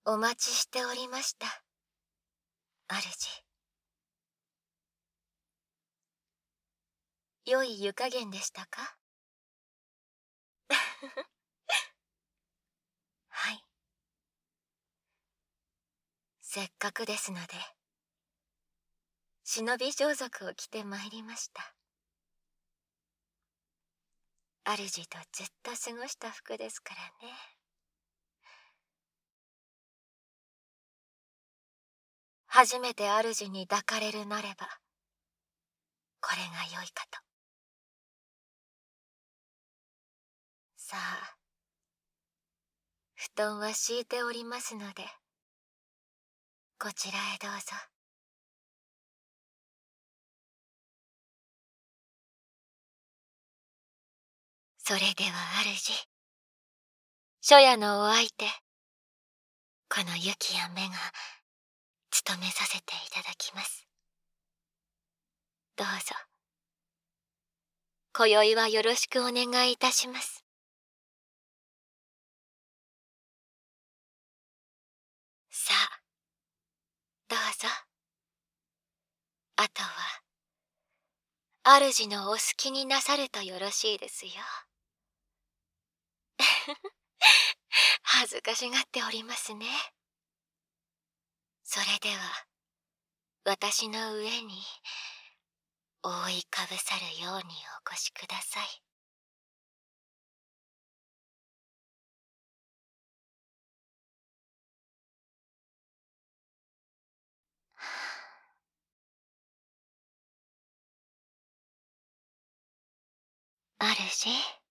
お待ちしておりました、主。良い湯加減でしたか？はい。せっかくですので、忍び装束を着てまいりました。主とずっと過ごした服ですからね。初めて主に抱かれるなれば、これが良いかと。さあ、布団は敷いておりますので、こちらへどうぞ。それでは主、初夜のお相手、この雪や目が務めさせていただきます。どうぞ、今宵はよろしくお願いいたします。さあ、どうぞ。あとは、主のお好きになさるとよろしいですよ。恥ずかしがっておりますね。それでは、私の上に覆いかぶさるようにお越しください。主、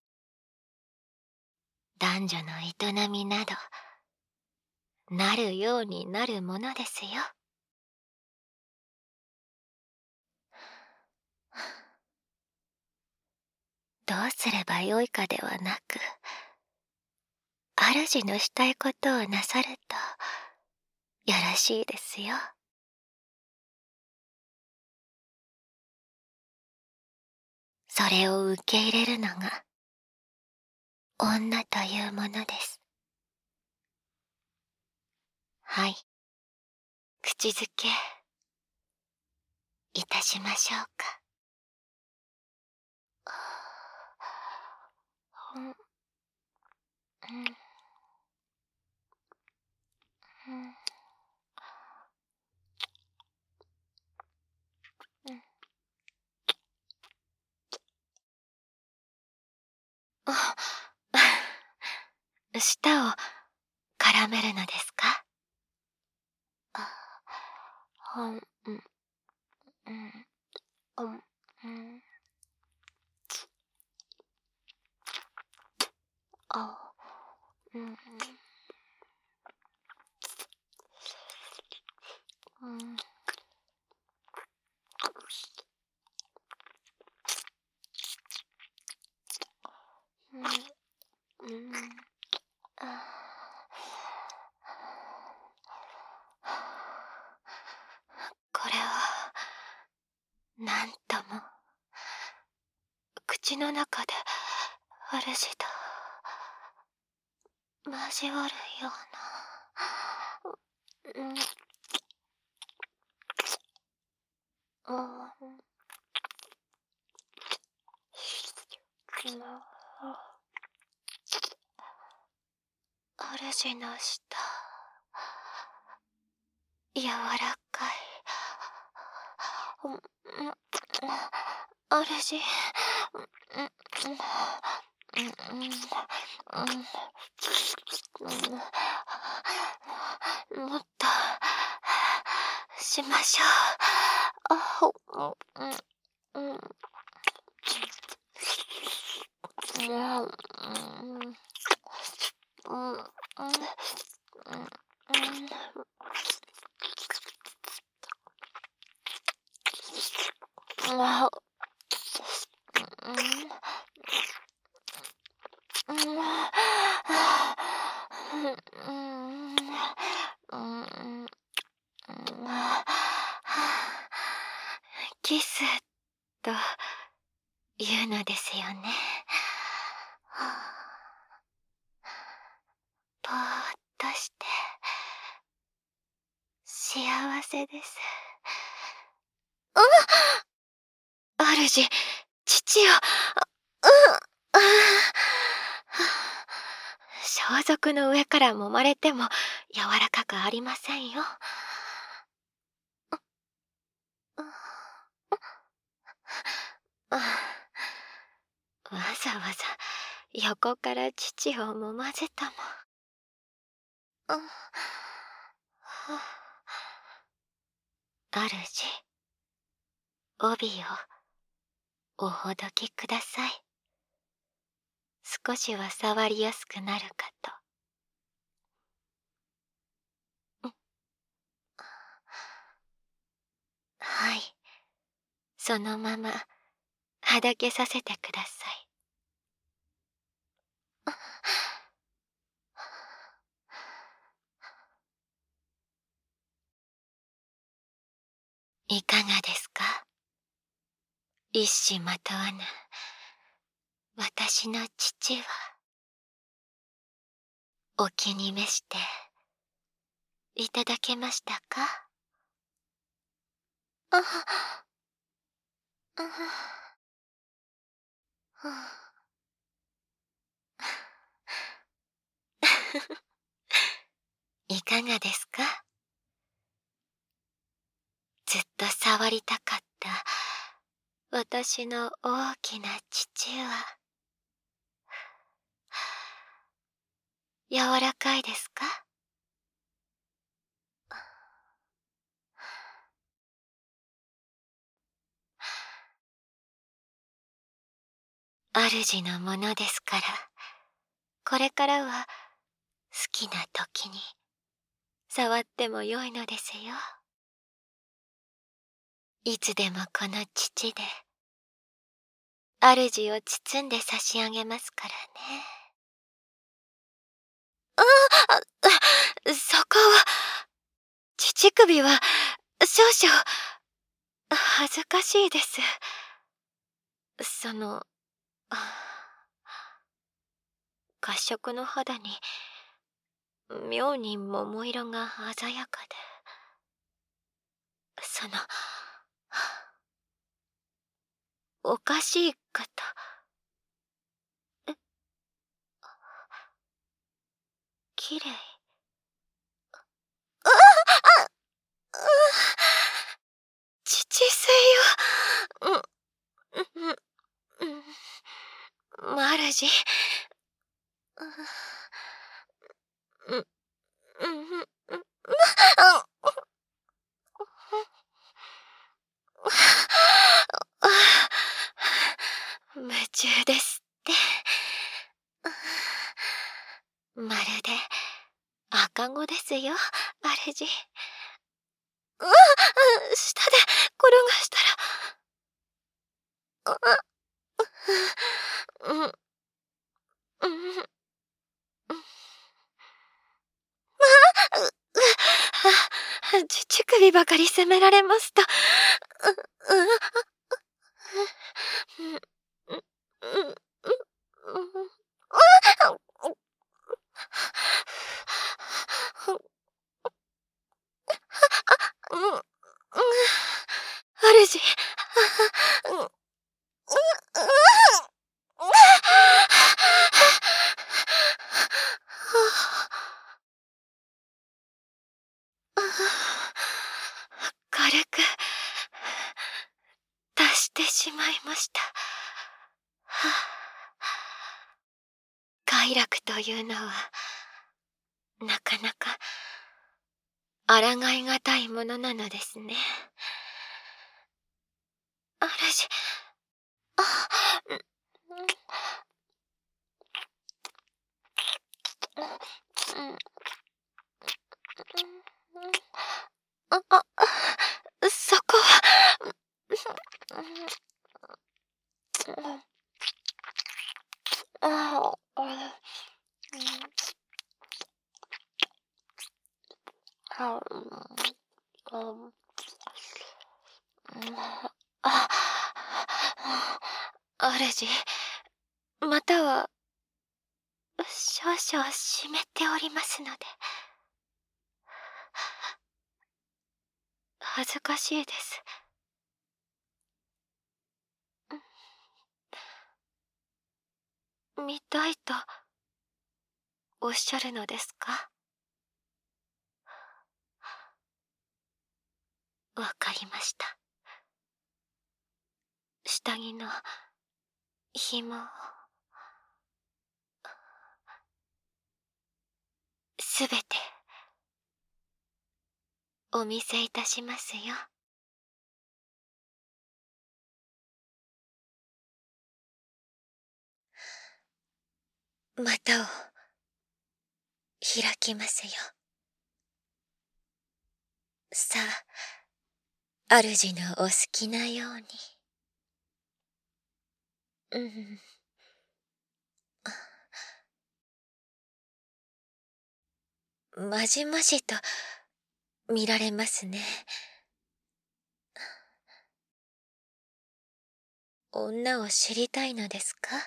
男女の営みなど、なるようになるものですよ。どうすればよいかではなく、主のしたいことをなさるとよろしいですよ。それを受け入れるのが女というものです。はい、口づけいたしましょうか。うんうんうんあ舌を絡めるのですか？あ、うんうんうんうんあうんうんうんあこれはなんとも口の中で主と交わるような主の舌柔らかい。主もっとしましょう。キスというのですよね。ぽーっとしてせです。主、父よ、装束の上から揉まれても柔らかくありませんよ。わざわざ横から父を揉ませたも。主、帯をおほどきください。少しは触りやすくなるかと。はい、そのままはだけさせてください。いかがですか？一糸まとわぬ私の父はお気に召していただけましたか？いかがですか？ずっと触りたかった私の大きな父は柔らかいですか？主のものですから、これからは好きな時に触ってもよいのですよ。いつでもこの乳で主を包んで差し上げますからね。そこは、乳首は少々恥ずかしいです。褐色の肌に妙に桃色が鮮やかで、おかしいかと。きれい。父せよ。主。夢中ですって。まるで赤子ですよ、主。下で転がしたら。乳首ばかり責められますと。主。軽く達してしまいました。快楽というのはなかなか抗いがたいものなのですね。主。そこは。主、または少々湿っておりますので。 恥ずかしいです。見たいとおっしゃるのですか？わかりました。下着の紐をすべてお見せいたしますよ。股を開きますよ。さあ、主のお好きなように。まじまじと見られますね。女を知りたいのですか？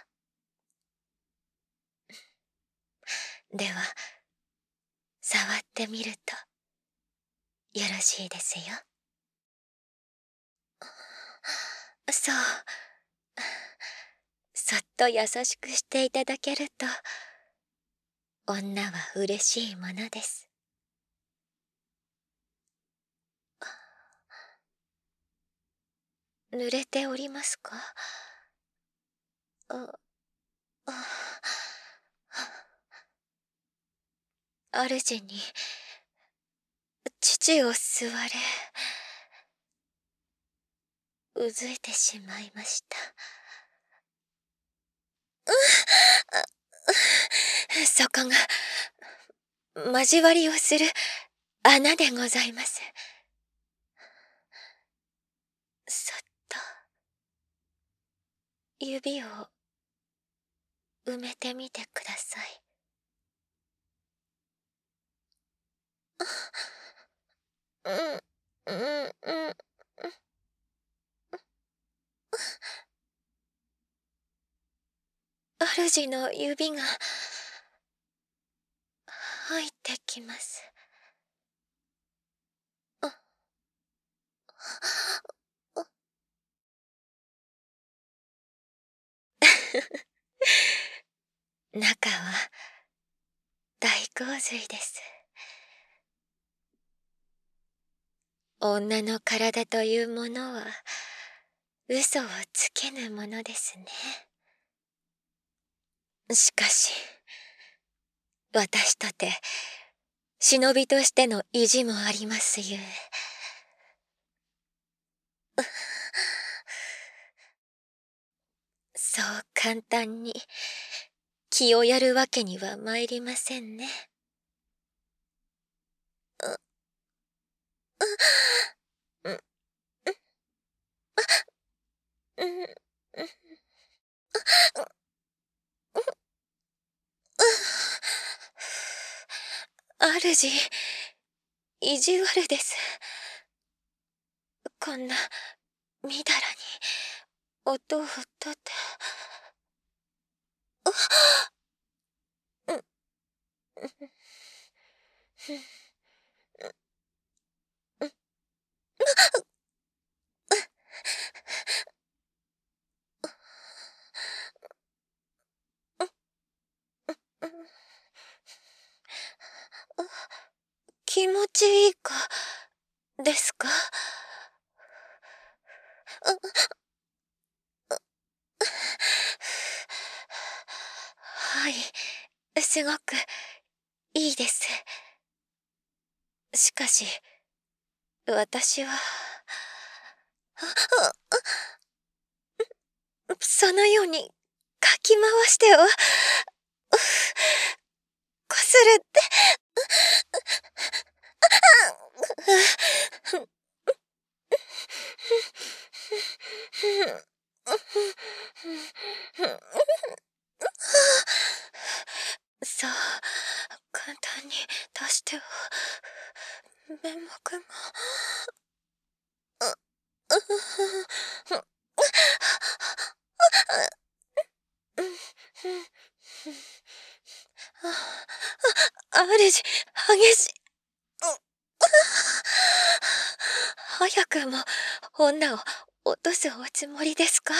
では、触ってみるとよろしいですよ。そう。そっと優しくしていただけると、女は嬉しいものです。濡れておりますか？あ、主に、乳を吸われ、うずいてしまいました。そこが、交わりをする穴でございます。そっと、指を埋めてみてください。主の指が入ってきます。中は大洪水です。女の体というものは嘘をつけぬものですね。しかし、私とて忍びとしての意地もありますゆえ。そう簡単に気をやるわけには参りませんね。主、意地悪です。こんなみだらに音をとって。気持ちいいかですか？はい、すごくいいです。しかし、私は、そのようにかき回しては、こするって。そう、簡単に出しては、面目が。主、激しい。 早くも女を落とすおつもりですか？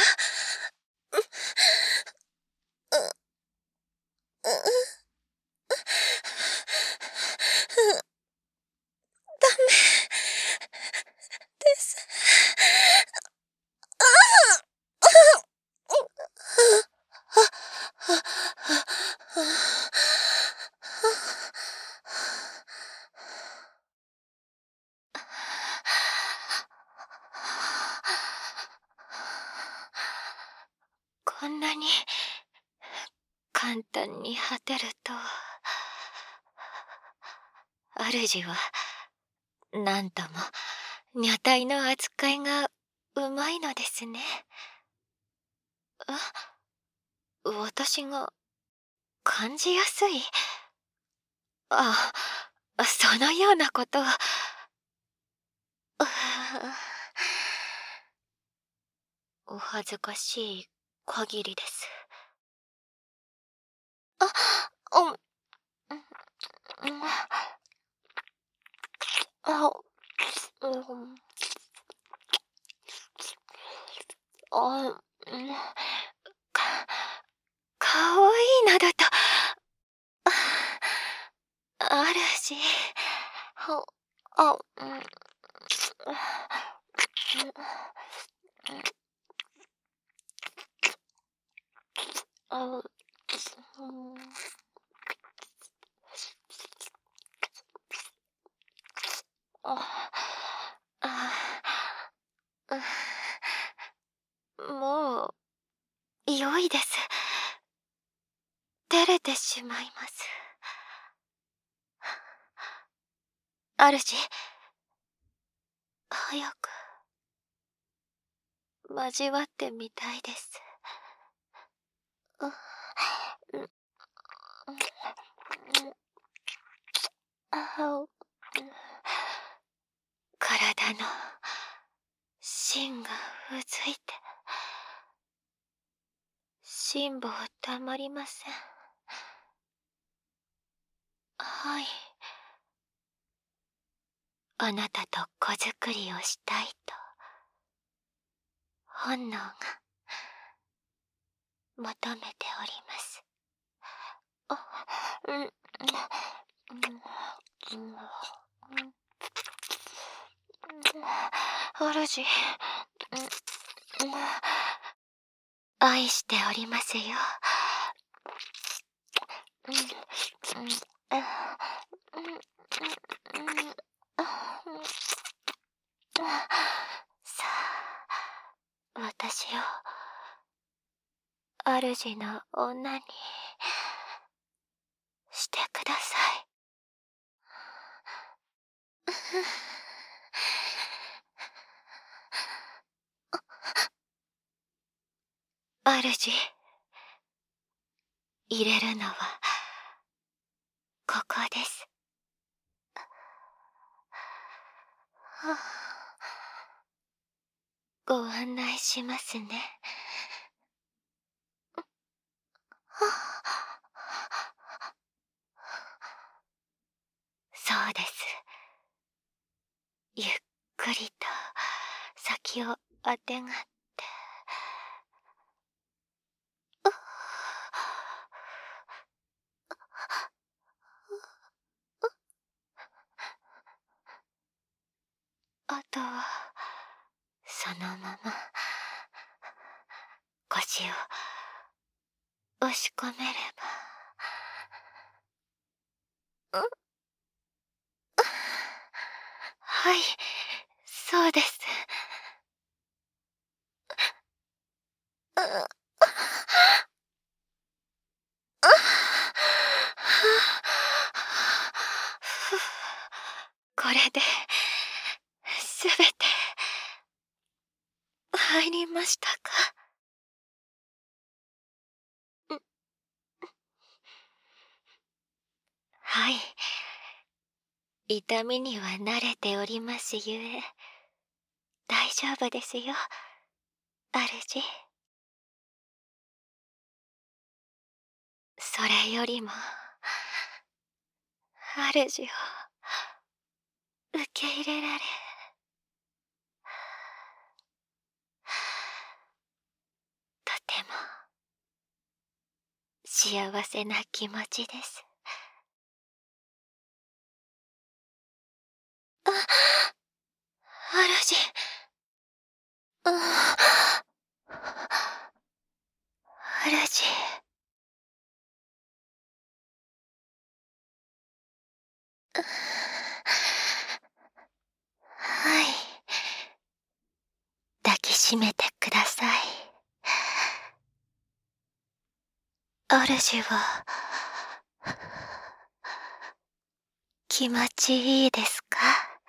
ダメです。こんなに簡単に果てるとは。主はなんとも女体の扱いがうまいのですね。私が感じやすい？あ、そのようなことは。お恥ずかしい限りです。うん、あ、うん、あ、か、かわいいなだと。主、あ、あ、もう、良いです。照れてしまいます。主、早く、交わってみたいです。体の芯がうずいて、辛抱たまりません。はい。あなたと子作りをしたいと、本能が求めております。主、愛しておりますよ。さあ、私を主の女にしてください。主、入れるのはここです。ご案内しますね。そうです。ゆっくりと先をあてがって。あとはそのまま腰を押し込めれば。はい、そうです。これで、すべて、入りましたか？はい。痛みには慣れておりますゆえ、大丈夫ですよ、主。それよりも、主を受け入れられ幸せな気持ちです。あ、嵐。嵐。はい。抱きしめてください。嵐は、気持ちいいですか？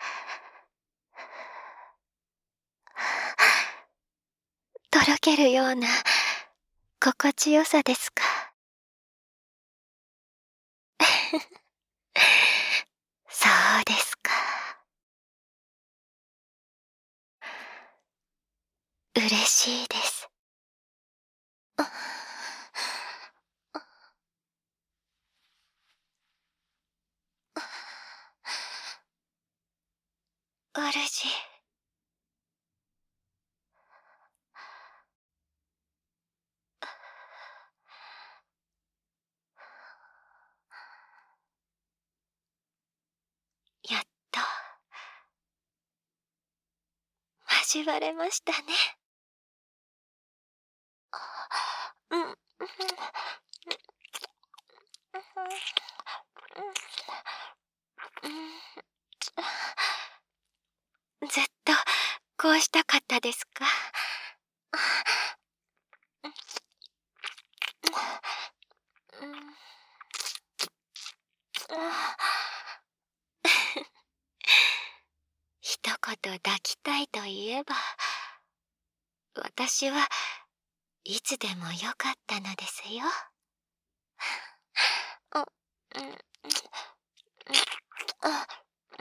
とろけるような心地よさですか？そうですか。嬉しいです。嵐。やっと交われましたね。うん。ずっとこうしたかったですか？一言抱きたいと言えば、私はいつでもよかったのですよ。あ、うん、あ、うん、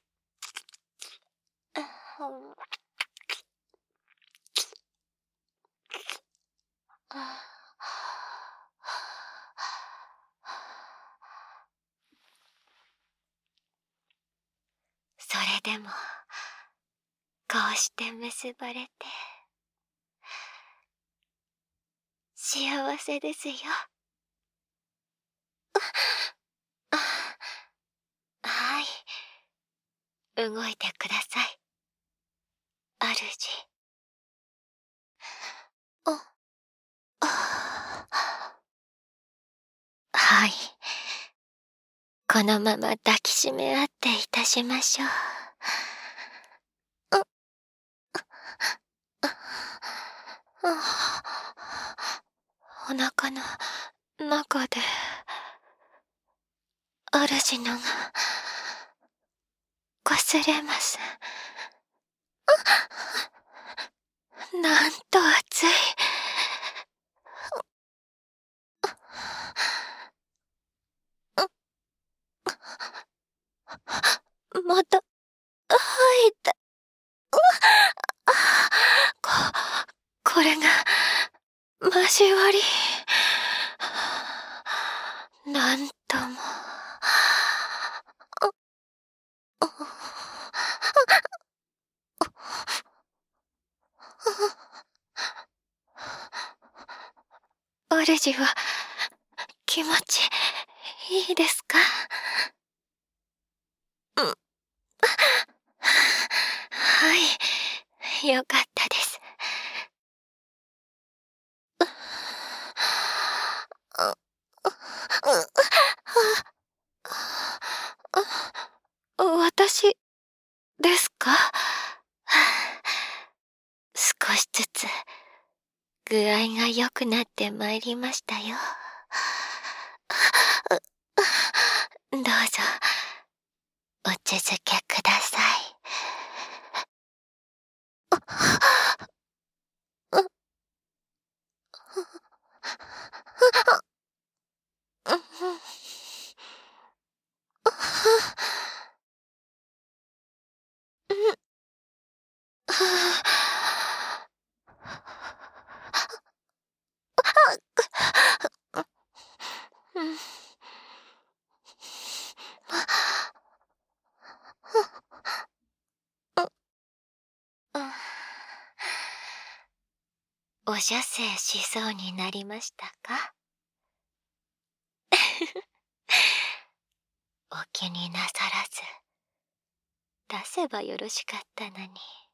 それでもこうして結ばれて幸せですよ。はい、動いてください、主。はい、このまま抱きしめ合っていたしましょう。お腹の中で主のが擦れます。なんと熱い。また吐いた。これが交わり。なんとも。主は気持ちいいですか？はい、よかったです。私ですか？少しずつ具合が良くなってまいりましたよ。どうぞお続けください。お射精しそうになりましたか？ 気になさらず出せばよろしかったのに。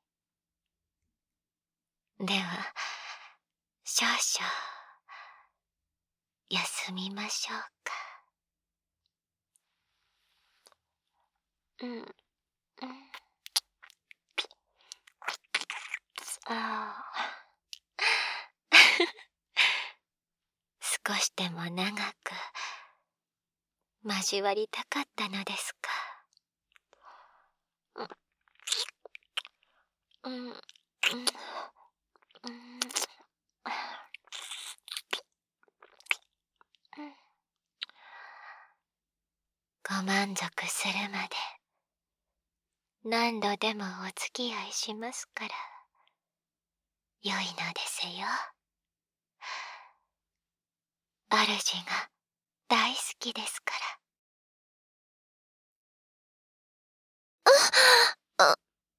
では少々休みましょうか。ああ少しでも長く交わりたかったのですか。ご満足するまで何度でもお付き合いしますから良いのですよ。主が大好きですから。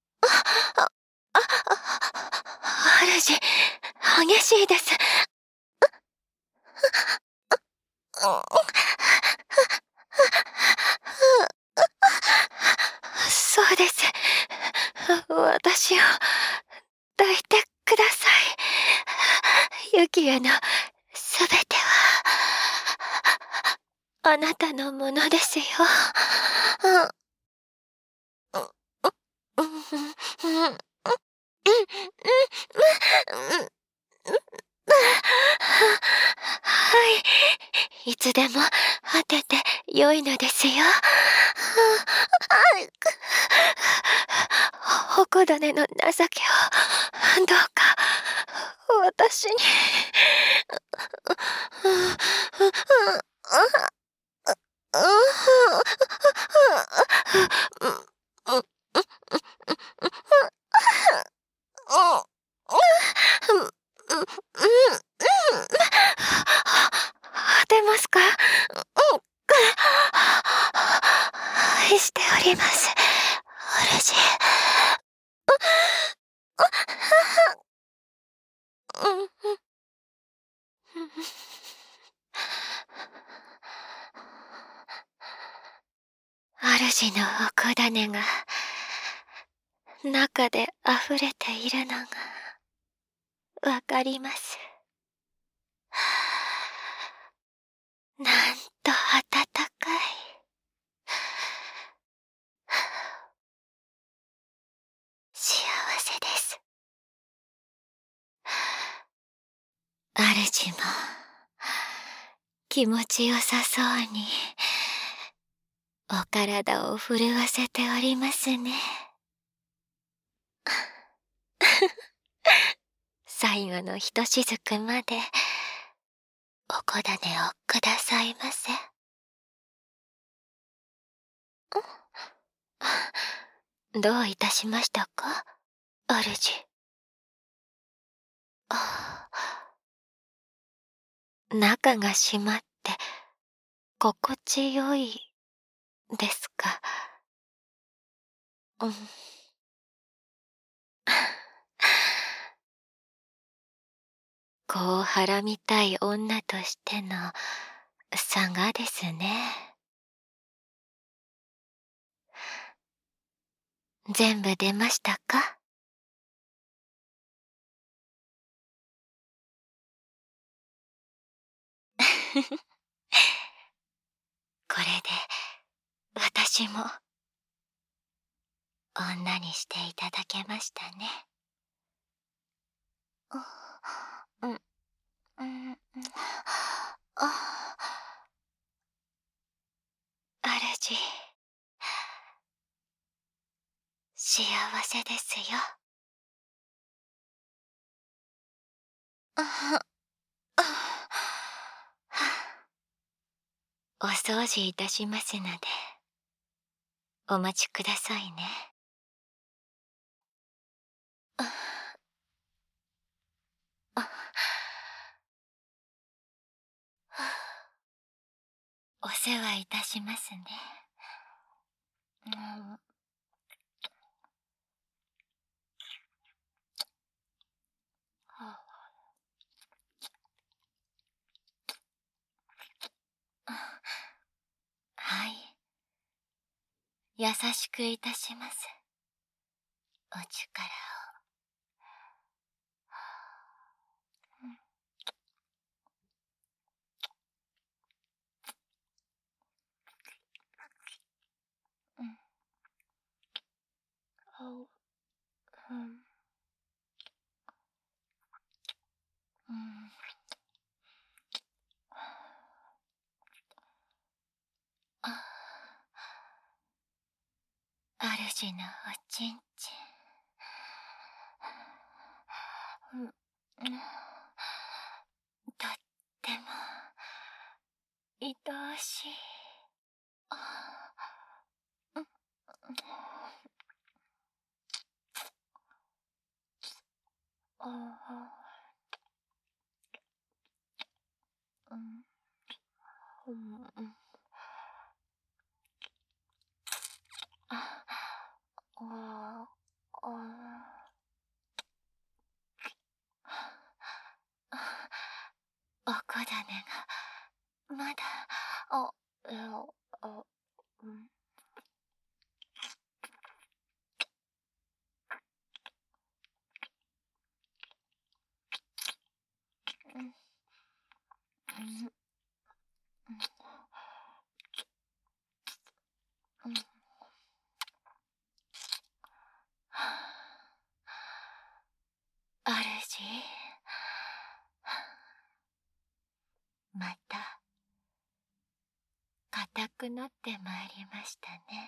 主、激しいです。そうです。私を抱いてください。ユキエのすべてはあなたのものですよ。はい、いつでも当てて良いのですよ。矛種の情けをどうか私に。出ますか？愛しております、主。主のおこだねが中で溢れているのがわかります。なんと温かい。幸せです。主も気持ちよさそうにお体を震わせておりますね。最後のひとしずくまでおこだねをくださいませ。どういたしましたか、主。中が閉まって心地よいですか。こうはらみたい女としての差がですね。全部出ましたか？これで私も女にしていただけましたね。主、幸せですよ。お掃除いたしますのでお待ちくださいね。お世話いたしますね。はい、 優しくいたします。お力を。お、うん、うん。主のおちんちん。うん、とっても愛おしい。うん、うん、おこだねがまだうん、主、また硬くなってまいりましたね。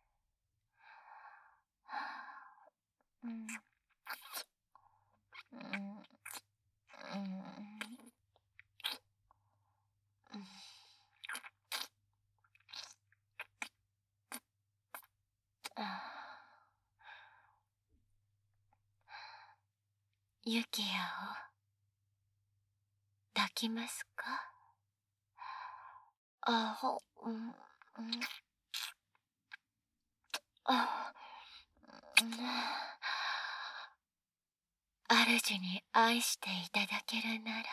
うん、うん、うん、ユキヤを抱きますか？うん、うん、うん、主に愛していただけるなら、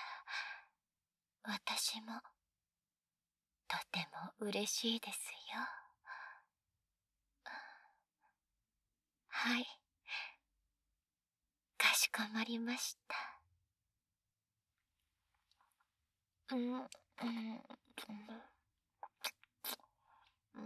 私もとても嬉しいですよ。はい、かしこまりました。うん、うん、うん、うん、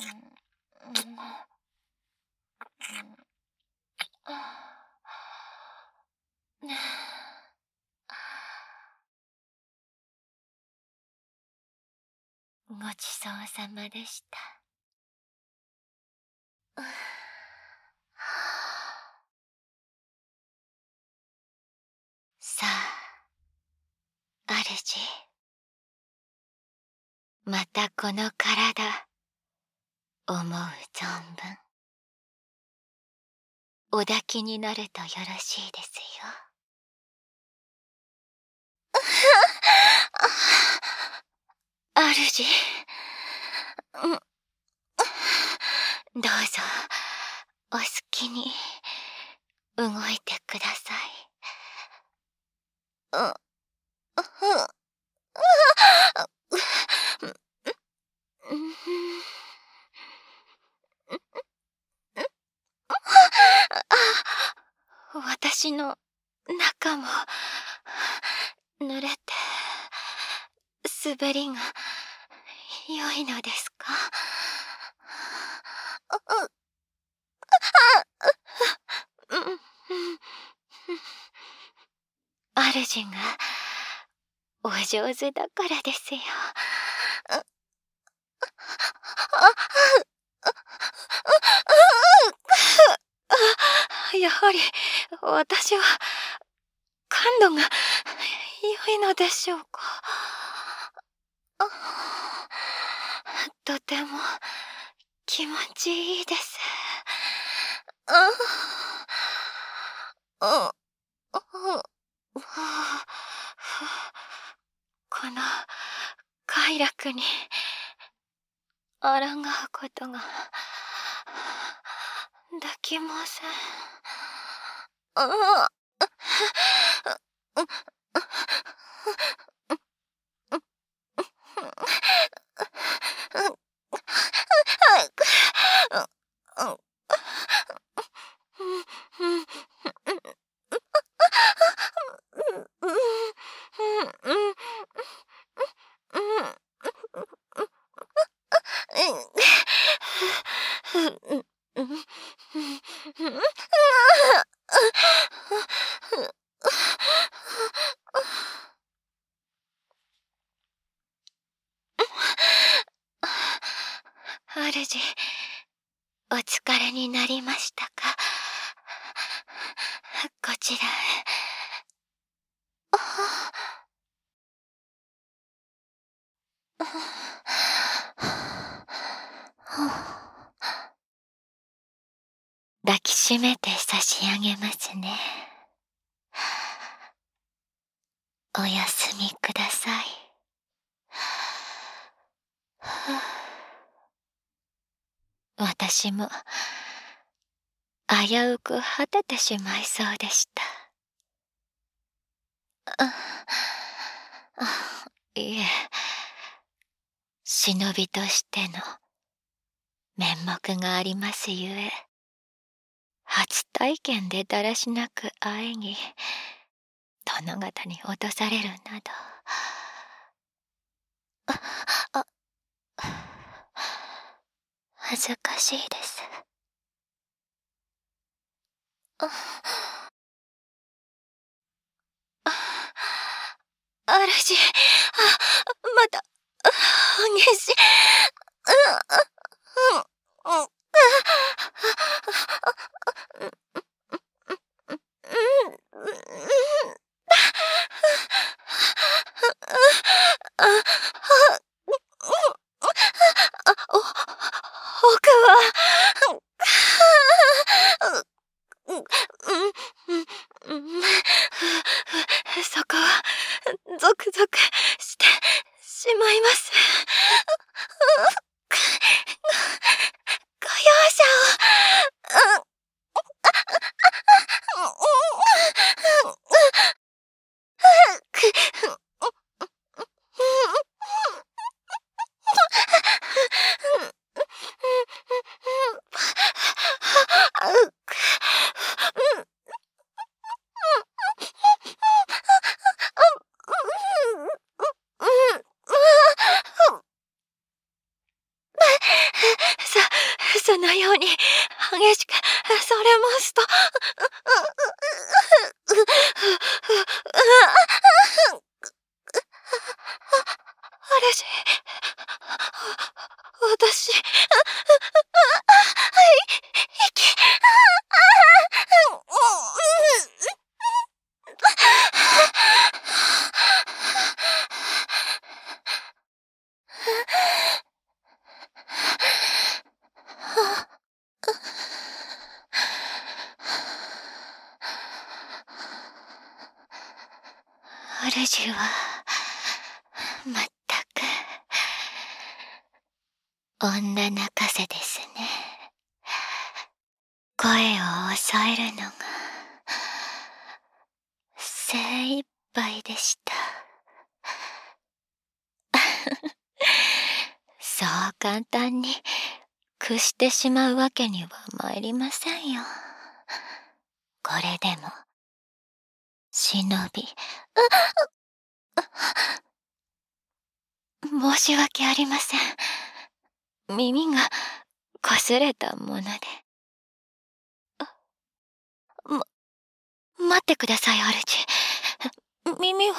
ごちそうさまでした。さあ、主、またこの体、思う存分、お抱きになるとよろしいですよ。主、どうぞ、お好きに動いてください。私の中も濡れて滑りが良いのですか？主がお上手だからですよ。やはり私は感度が良いのでしょうか？とても気持ちいいです。この快楽に抗うことができません。 お疲れになりましたか？こちらへ。抱きしめて差し上げますね。おやすみください。私も危うく果ててしまいそうでした。いえ、忍びとしての面目がありますゆえ、初体験でだらしなく喘ぎ、殿方に脅されるなど。恥ずかしいです。嵐、また、激しい。奥は、そこはゾクゾクしてしまいます。ご容赦を。そのように激しくそれますと、嵐、私、息、主はまったく女泣かせですね。声を抑えるのが精一杯でした。そう簡単に屈してしまうわけには参りませんよ。これでも忍び、申し訳ありません。耳が擦れたもので。待ってください、主。耳は。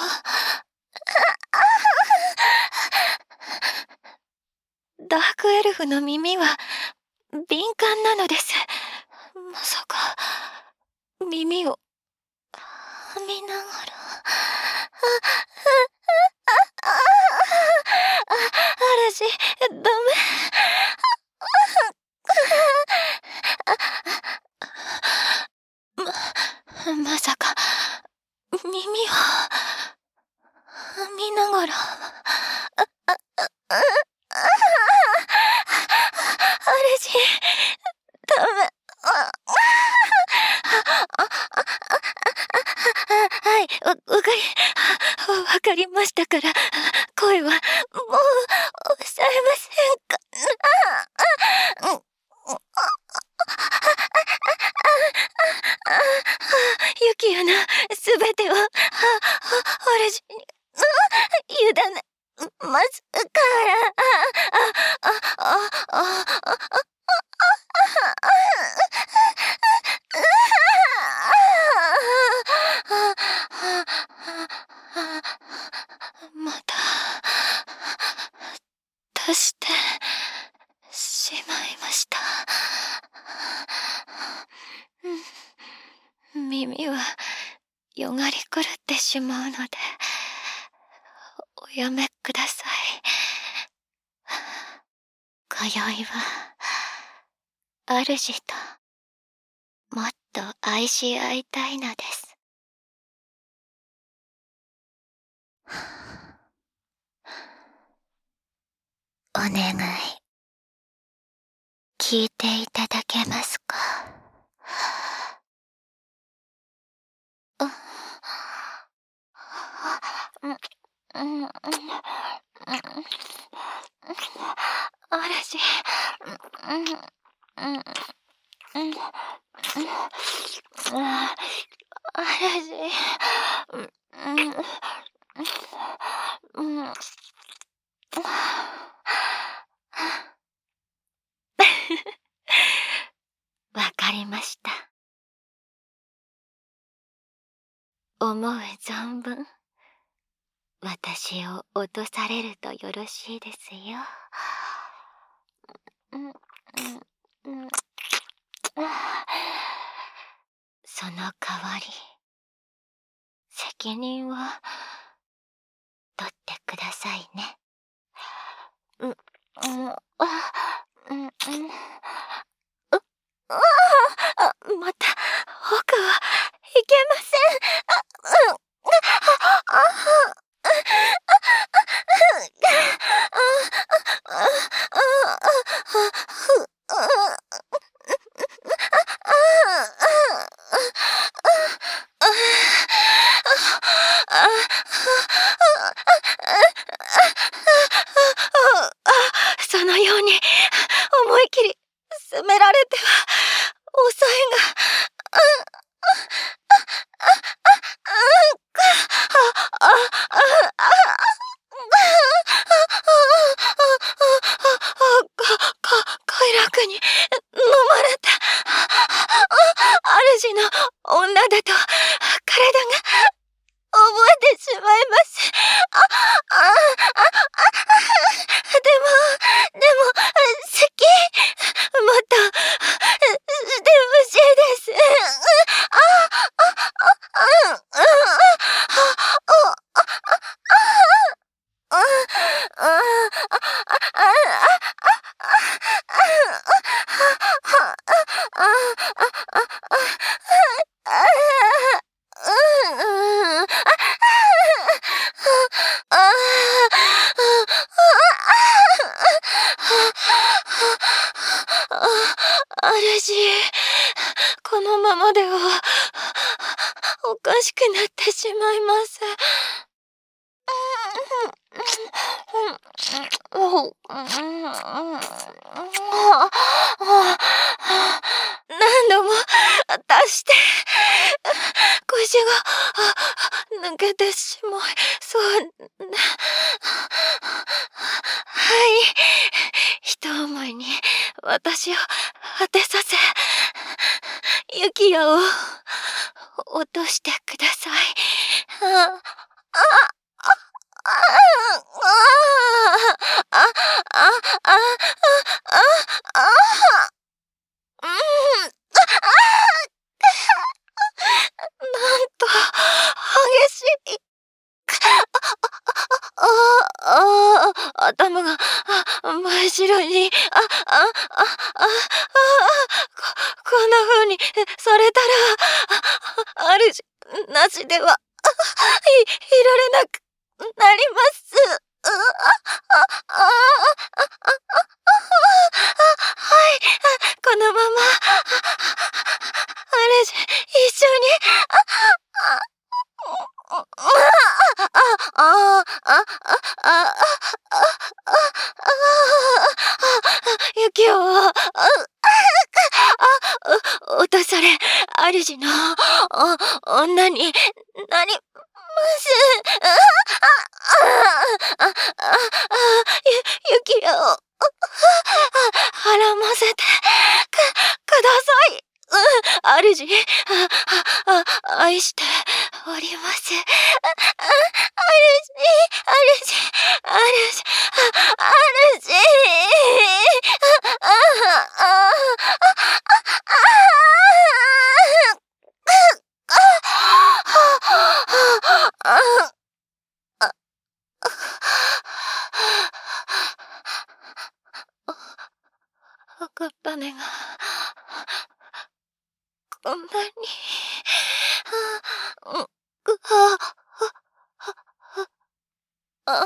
ダークエルフの耳は敏感なのです。まさか耳を噛みながら。嵐、ダメ。まさか耳を噛みながら。嵐、ダメ。はい、わかりましたから、声はもう抑えませんか。ユキアのすべてを嵐に委ねますから。また足して。 よがり狂ってしまうので、おやめください。今宵は、主と、もっと愛し合いたいのです。お願い、聞いていただけますか。嵐、わかりました。思う存分、私を落とされるとよろしいですよ。その代わり、責任を取ってくださいね。また、僕はいけません。そのように思い切り責められては抑えが快楽に飲まれた主の女だと体が覚えてしまいます。でも、咳、もっと、してほしいです。主、このままではおかしくなってしまいます。何度も足して腰が抜けてしまいそうな。はい、一思いに私を果てさせ、ユキヤを落としてください。なんと激しい。頭が真っ白に、こんな風にされたら、主なしではいられなくなります。はい、このまま、主、一緒に、雪を落とされ、主の女になります。雪を絡ませてください。主、愛しております。主。 んなに。うん、ぐは、あ、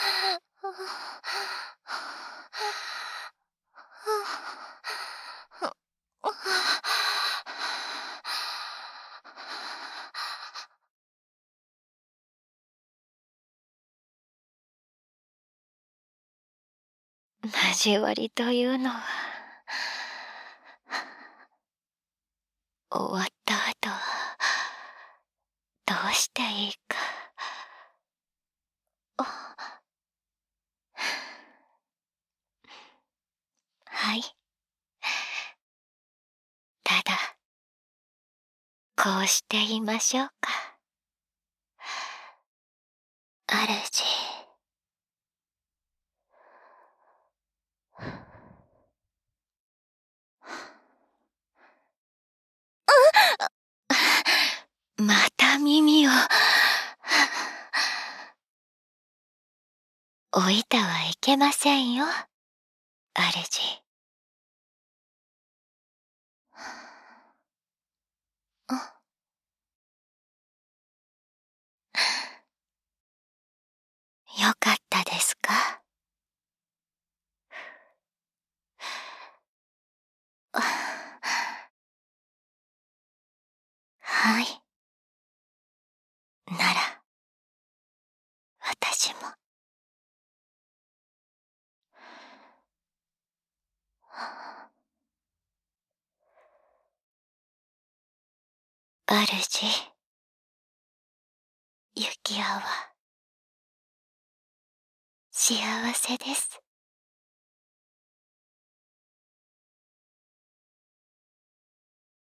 交わりというのは、終わった後は、どうしていいか。はい。ただ、こうして言いましょうか。主。また耳を置いてはいけませんよ、主。よかったですか？はい。なら、私も。主、ユキアは幸せです。